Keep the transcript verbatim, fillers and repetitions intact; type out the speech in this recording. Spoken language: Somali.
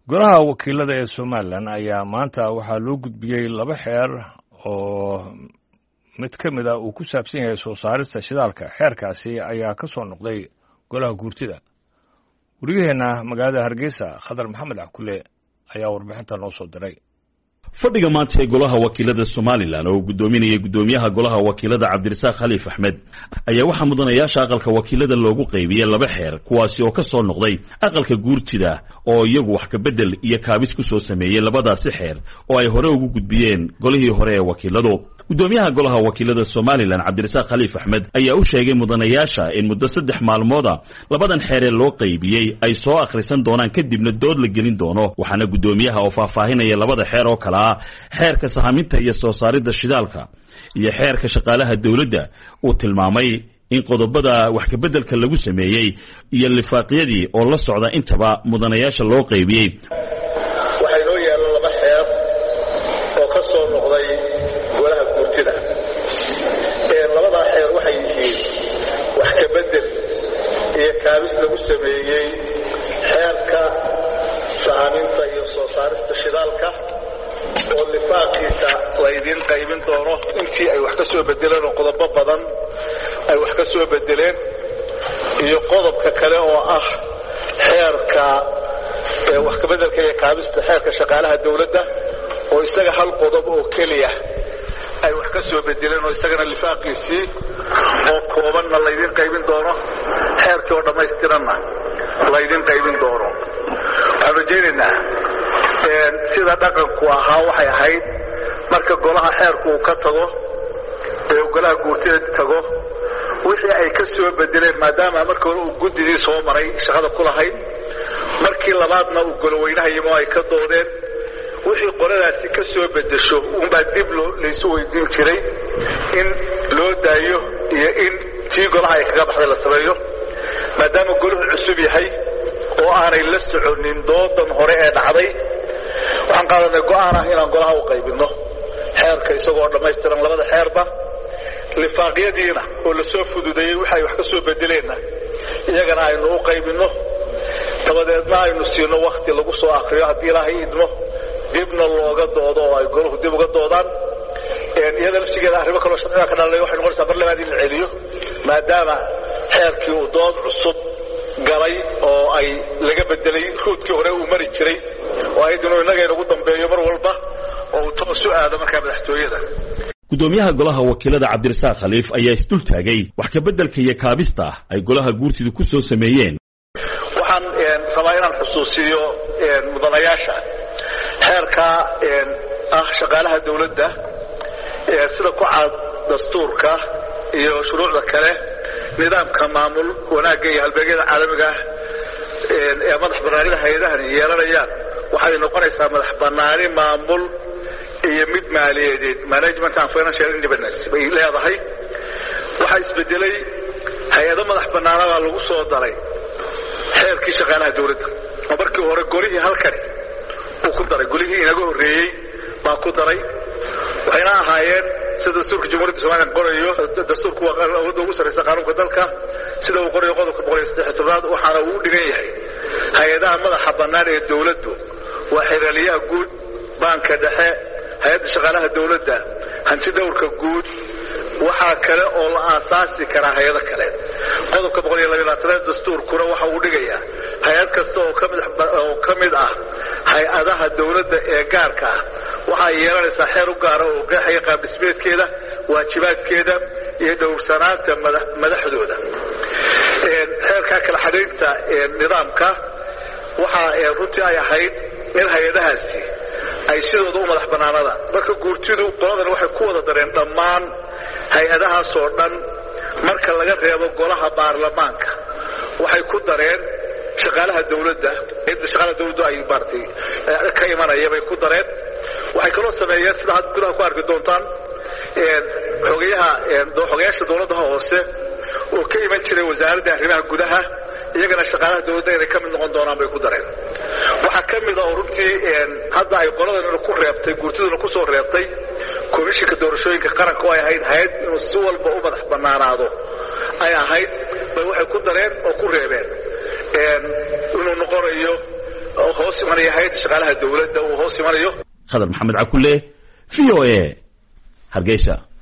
golaha wakiilada ee Soomaaliland ayaa maanta waxaa loo gudbiyay laba xeer oo mid ka mid ah uu ku saabsan yahay soo saarista shidaalka. Xeerkaasi ayaa ka soo noqday golaha guurtida. wariyaheena magaalada Hargeysa Khadar Maxamed Akule ayaa warbixinta noo soo diray. fadhiga maanta ee golaha wakiilada Soomaaliland oo gudoominaya gudoomiyaha golaha wakiilada Cabdirasaaq Khaliif Axmed ayaa waxa mudanayaasha aqalka wakiilada loogu qaybiyay laba xeer kuwaasi oo ka soo noqday aqalka guurtida oo iyagu wax ka bedel iyo kaabis ku soo sameeyay labadaasi xeer oo ay hore ugu gudbiyeen golihii hore ee wakiiladu. gudoomiyaha golaha wakiilada Soomaaliland Cabdirasaaq Khaliif Axmed ayaa u sheegay mudanayaasha in muddo saddex maalmood labadan xeer ee loo qaybiyay ay soo akhrisan doonaan kadibna dood la gelin doono. waxaana gudoomiyaha oo faahfaahinaya labada xeer oo kala ah xeerka sahaminta iyo soo saaridda shidaalka iyo xeerka shaqaalaha dawladda uu tilmaamay in qodobada wax ka bedelka lagu sameeyay iyo lifaaqyadii oo la socda intaba mudanayaasha loo qaybiyay. waxay noo yeelan laba xeer oo ka soo noqday golaha guurtida. ee labada xeer waxay yihiin wax ka bedel iyo kaabis lagu sameeyay xeerka sahaminta iyo soo saarista shidaalka oo lifaaqiisa la idin qaybin doono intii ay wax ka soo bedeleen oo qodobo badan ay wax ka soo bedeleen iyo qodobka kale oo ah xeerka ee wax ka bedelka iyo kaabista xeerka shaqaalaha dawladda oo isaga hal qodob oo kaliya ay wax ka soo bedeleen oo isagana lifaaqiisii oo koobanna la idin qaybin doono xeerkii oo dhammaystiranna la idin qaybin doono. waxaan rajaynaynaa sida dhaqanku ahaa waxay ahayd marka golaha xeerku uu ka tago ee golaha guurtida tago wixii ay ka soo bedeleen maadaama markii hore uu guddigii soo maray shaqada ku lahayd markii labaadna uu goloweynahayo ay ka doodeen wixii qoradaasi ka soo bedesho unbaa dib laysu weydiin jiray in loo daayo iyo in tii golaha ay kaga baxday la sameeyo maadaama goluhu cusub yahay oo aanay la soconin doodan hore ee dhacday. waxaan qaadanay go'aan ah inaan golaha u qaybino xeerka isagoo dhammaystiran labada xeerba lifaaqyadiina oo la soo fududeeyey waxay wax ka soo bedeleenna iyagana aynu u qaybino dabadeedna aynu siino waqti lagu soo akhriyo haddii ilaahay idmo dibna looga doodo oo ay goluhu dib uga doodaan. iyada laftigeeda arrimo kaloo shaqada ka dhalay waxay noqonaysaa mar labaad in la celiyo maadaama xeerkii uu dood cusub galay oo ay laga bedelay ruudkii hore uu mari jiray oo ay inuu inaga inagu dambeeyo mar walba oo uu toos u aado markaa madaxtooyada. gudoomiyaha golaha wakiilada Cabdirasaaq Khaliif ayaa isdul taagay wax ka bedelka iyo kaabista ay golaha guurtida ku soo sameeyeen. waxaan rabaa inaan xusuusiyo mudanayaasha xeerka ah shaqaalaha dawladda sida ku cad dastuurka iyo shuruucda kale nidaamka maamul wanaagga iyo halbeegyada caalamiga ah ee madax bannaanida hay'adahan yeelanayaan waxay noqonaysaa madax bannaani maamul iyo mid maaliyadeed management and financial independence bay leedahay. waxaa isbedelay hay-ado madax bannaanada lagu soo daray xeerkii shaqaalaha dawladda oo markii hore golihii halkani uu ku daray golihii inaga horreeyey baa ku daray. waxayna ahaayeen sida dastuurka jamhuuriyadda Soomaaliya qorayo dastuurku waa awoodda ugu sarreysa qaranka dalka sida uu qorayo qodobka boqol iyo saddex iyo tobnaad waxaana uu u dhigan yahay hay-adaha madaxa bannaan ee dawladdu waa xeeraliyaha guud baanka dhexe hay-adda shaqaalaha dawladda hanti dhowrka guud waxaa kale oo la aasaasi karaa hay-ado kale. qodobka boqol iyo labaatanaad dastuurkuna waxa uu dhigayaa hay-ad kasta oo ka mid oo ka mid ah hay-adaha dawladda ee gaarka ah waxay yeelanaysaa xeer u gaara oo qeexaya qaab dhismeedkeeda waajibaadkeeda iyo dhowrsanaanta madaxdooda. xeerka kala xadaynta nidaamka waxa runtii ay ahayd in hay-adahaasi ay sidooda u madax bannaanada marka guurtidu qoladan waxay ku wada dareen dhammaan hay-adahaas oo dhan marka laga reebo golaha baarlamaanka waxay ku dareen shaqaalaha dawladda inta shaqaalaha dawladdu ay baartay ka imanaya bay ku dareen. waxay kaloo sameeyeen sida had gudaha ku arki doontaan xogayaha xogayaasha dawladda hoose oo ka iman jiray wasaaradda arrimaha gudaha iyagana shaqaalaha dawladda inay ka mid noqon doonaan bay ku dareen. waxaa ka mid ah runtii hadda ay qoladan ku reebtay guurtiduna ku soo reebtay komishinka doorashooyinka qaranka oo ay ahayd hay'ad inuu si walba u madax bannaanaado ay ahayd bay waxay ku dareen oo ku reebeen inuu noqonayo hoos imanaya hay'adda shaqaalaha dawladda uu hoos imanayo. Khadar Maxamed Cakulle, V O A, Hargeysa.